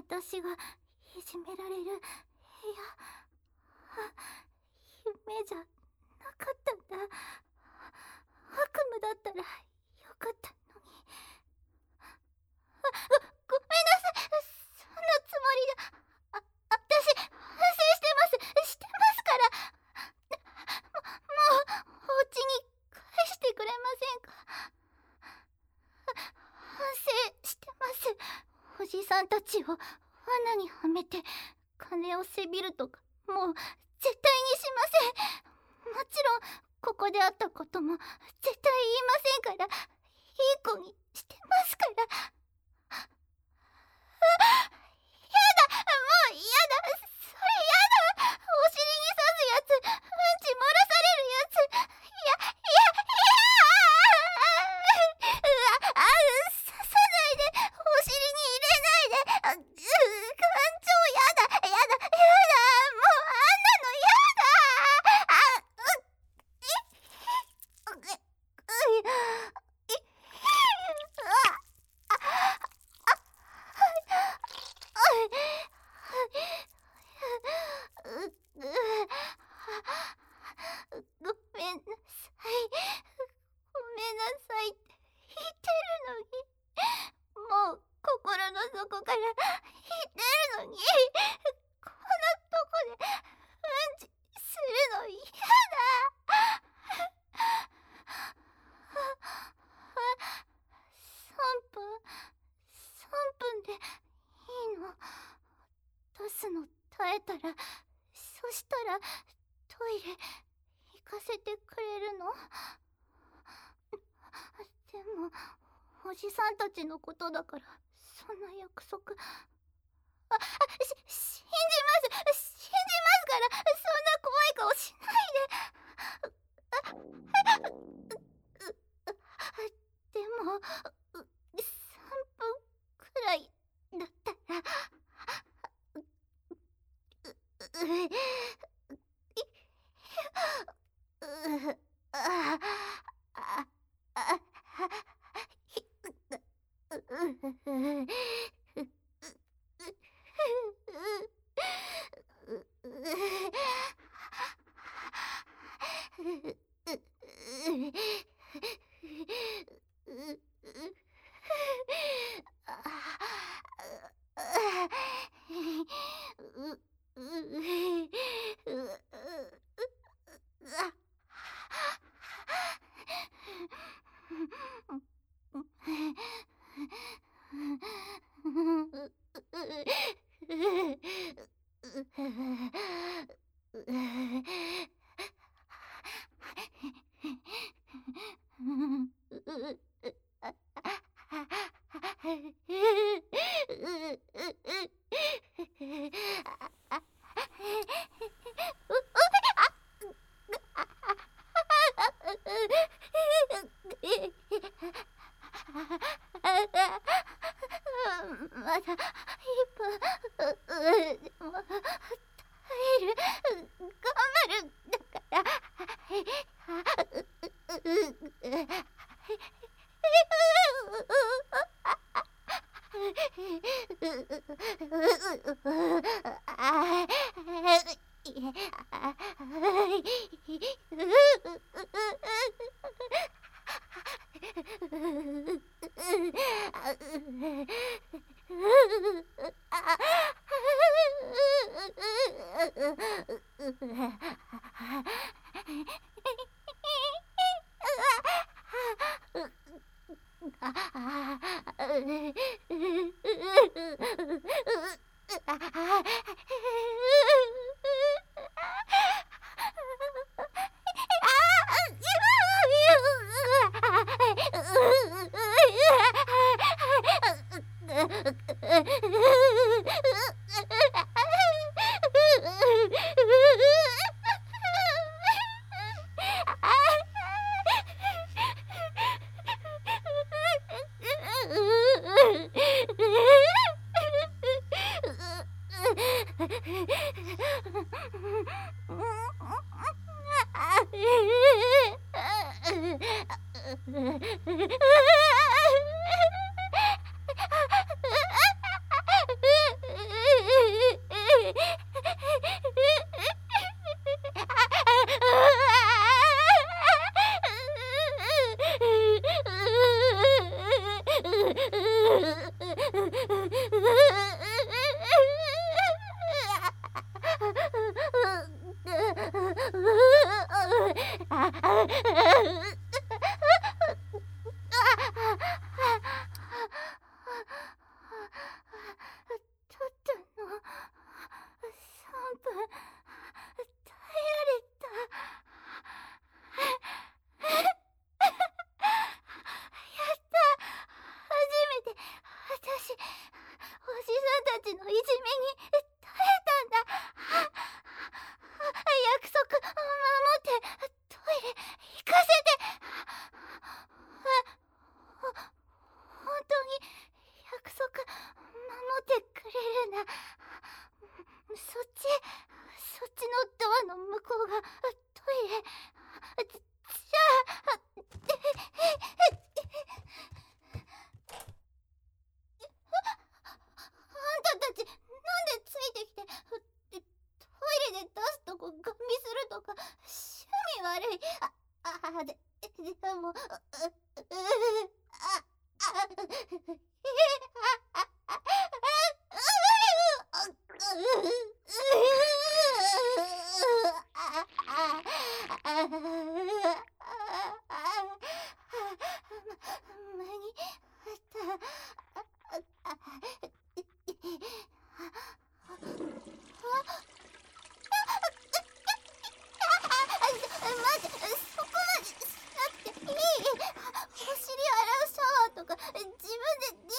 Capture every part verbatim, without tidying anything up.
私がいじめられる部屋、夢じゃなかったんだ。悪夢だったらよかったのに。あ、ご、ごめんなさい。そんなつもりで。あ、私、反省してます。してますから。も、もう、お家に返してくれませんか。反省してます。おじさんたちを罠にはめて金をせびるとか、もう絶対にしません。もちろんここであったことも絶対言いませんから。いい子にしてますから。あ、やだ、もうやだ、それやだ。お尻に刺すやつ、うんち漏らされるやつ、いやいやいや、うわ、あ、刺さないで、お尻に入れないで、あ、う、感情やだやだやだ、もうあんなのやだ。あ、う、い、う、う、い、うわ、あ、あ、う、う、ごめんなさい。ごめんなさいって言ってるのに、もう心の底から言ってるのに、こんなとこでうんちするの嫌だ。さんぷん、さんぷんでいいの。出すの耐えたら、そしたらトイレ行かせてくれるの？でもおじさんたちのことだから、そんな約束。あ、あ、し、信じます、信じますから、そんな怖い顔しないで。でもさんぷんくらいだったら、う、う、う、あ、あ、あ、ひ、う、う、まだいっぷん。でも耐える、頑張るだから。 たのさんぷん耐えられた。やった。初めて私おじさんたちのいじめに耐えたんだ。約束守ってトイレ行かせて。ほ本当に約束守ってくれるんだ。そっちそっちのドアの向こうがトイレ。じじゃああんたたちなんでついてきて、トイレで出すとこガン見するとか趣味悪い。ああででもううあ間に合った。待って、そこまでしなくていい。お尻洗うシャワーとか自分でで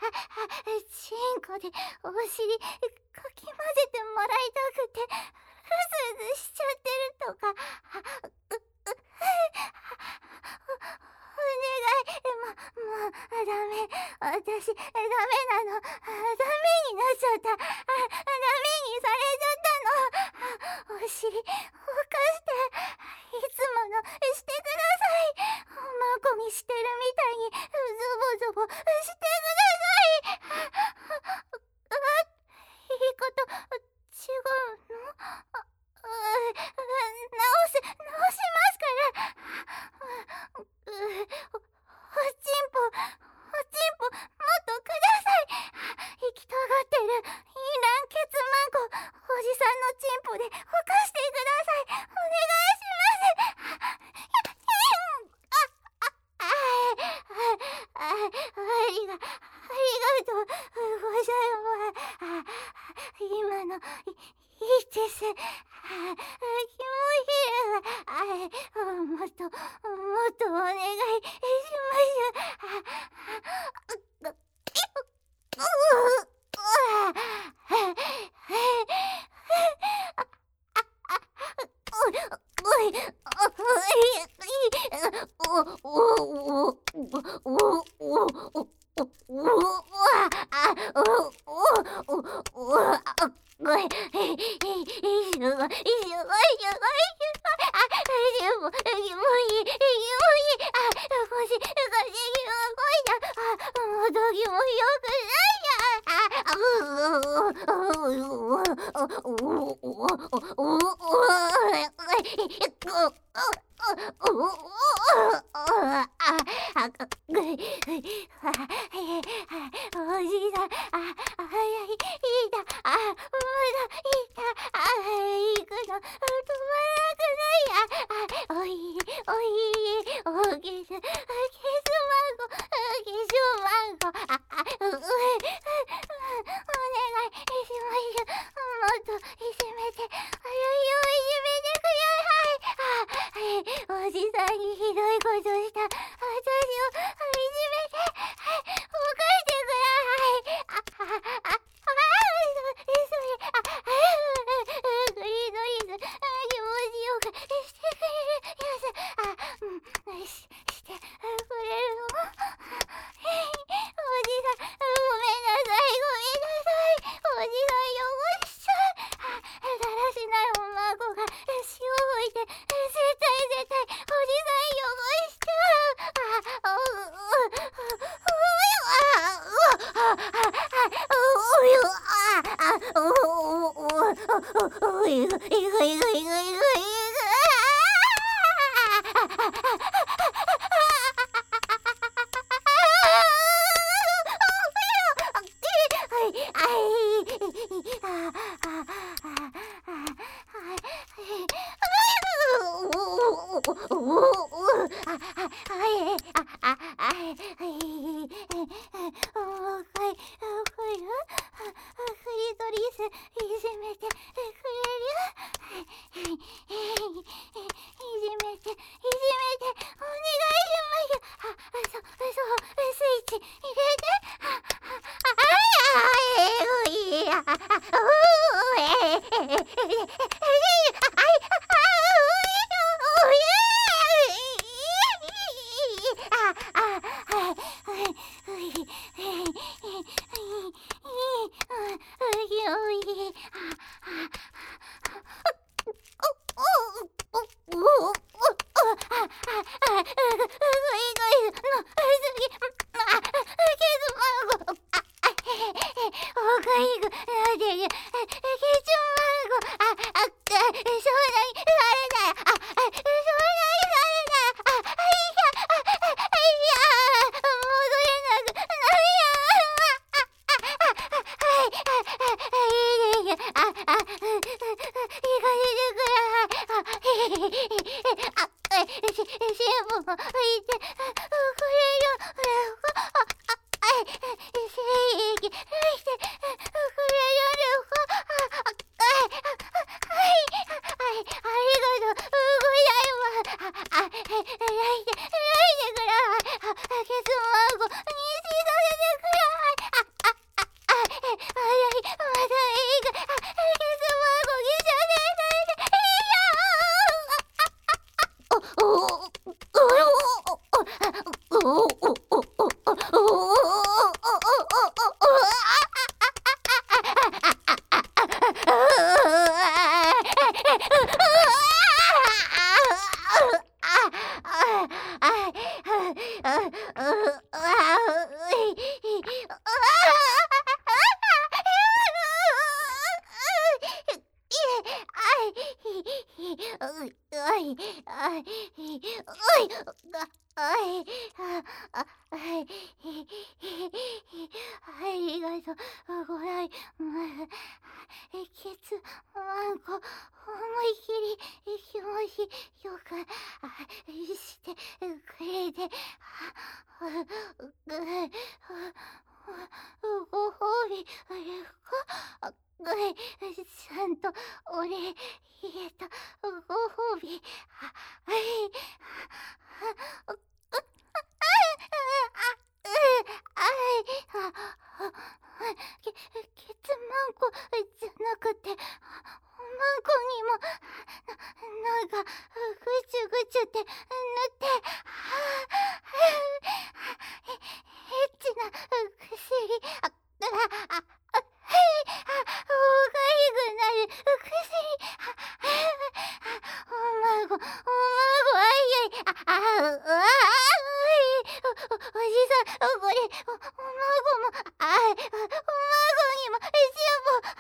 チンコでお尻かき混ぜてもらいたくてうずうずしちゃってるとか、ううお願い、ももうダメ、私ダメなの、ダメになっちゃった、ダメにされちゃったの、お尻ほかしていつものしてください、おまこにしてるみたいにズボズボしてください。あ、いいこと違うの？あ、あ、直す、直しますから。う、お、おちんぽ、おちんぽ、もっとください。行きたがってるいらんケツマンコ、おじさんのチンポでほかしてください。お願いします。あ、あ、あ、あ、あ、ありが、ありがとうございます。今の、い、いいです。あ、気持ちいい。あ、もっと、もっとお願いします。う、う、ありがとうございます。 いあいおいああいあああいありがとうございますケツワンコ思い切り気持ちよくしてくれてご褒美かちゃんとお礼言えたご褒美あいあけケツマンコじゃなくてマンコにもななんかぐちゅぐちゅって塗ってエッチな薬ああああはいあおかゆくなる薬おまごおまごあいあいああうわおおじさんこれおおまごもあいおまごにも全部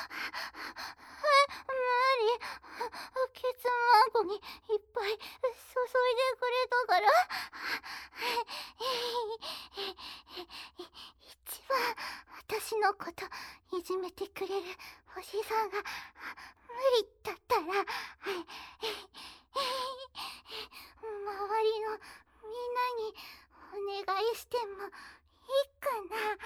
無理ケツマンコにいっぱい注いでくれたから一番私のこといじめてくれるおじさんが無理だったら周りのみんなにお願いしてもいいかな。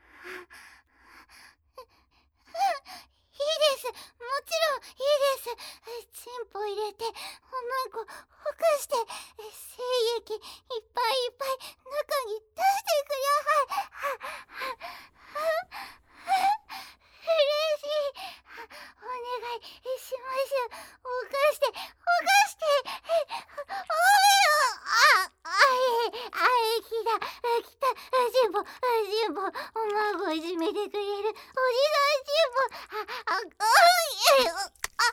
いいです。もちろんいいです。チンポ入れておまんこほかして精液いっぱいいっぱい中に出してください。嬉しい。お願いしますほかしてほかしておよああいあいきたきたチンポチンポおまごいじめてくれるおじさんチンポああおいえああ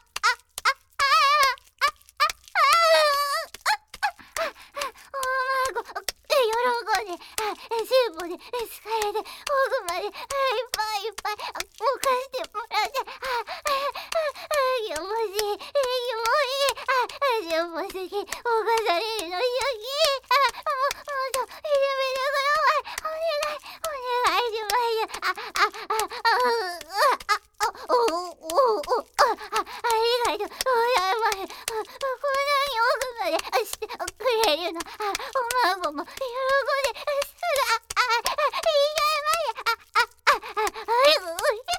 おまご喜んでチンポで疲れて奥までいっぱいいっぱいおかしてもらって気持ちいい気持ちいいチンポ好きおかされるの好きももっといじめてくださいお願いお願いしますあああああおおおおあありがとうございますこんなに奥までしてくれるのおまんごも喜んですぐああいけまいああああいくのいくの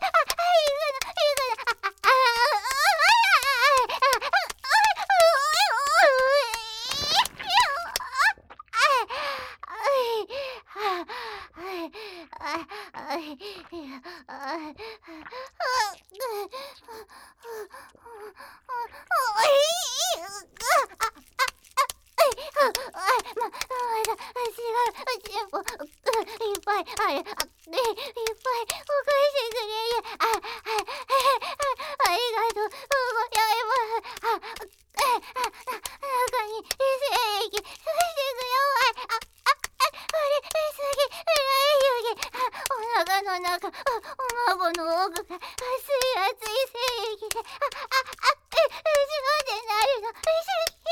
ああいっぱいあれいっぱいおかしてくれるあありがとうございます中に精液出してくださいああれすぎゆぎお腹の中おまごの奥が熱い熱い精液であああえ後ろでなるのすぎ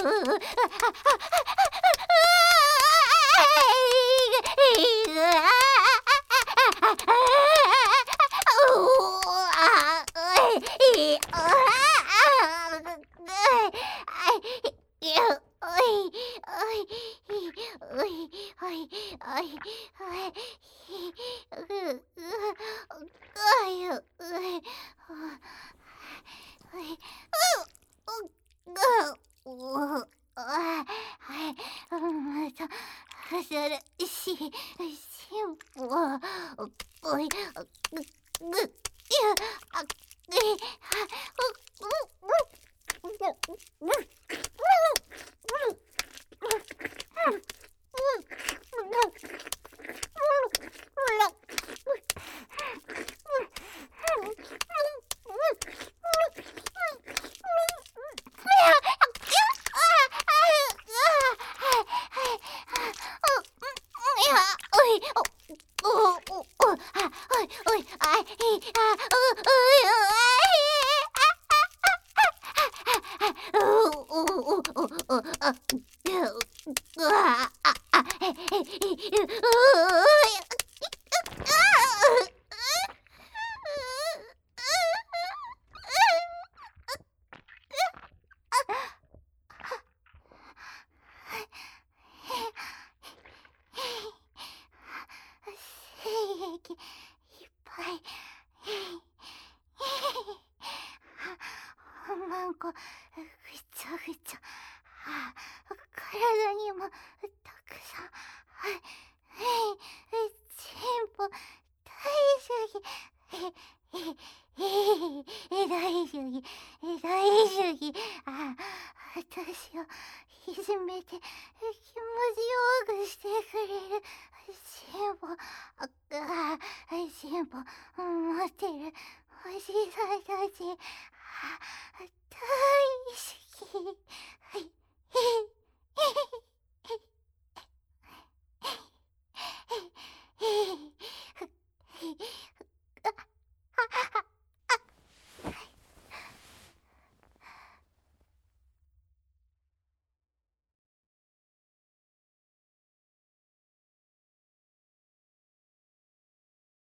新婦はおいぐぐいやあえなんかぐちゃぐちゃ体にもたくさんチンポ大大主義大主義あ私をいじめて気持ちよくしてくれるチンポあチンポ持ってるおじさんたち大好き。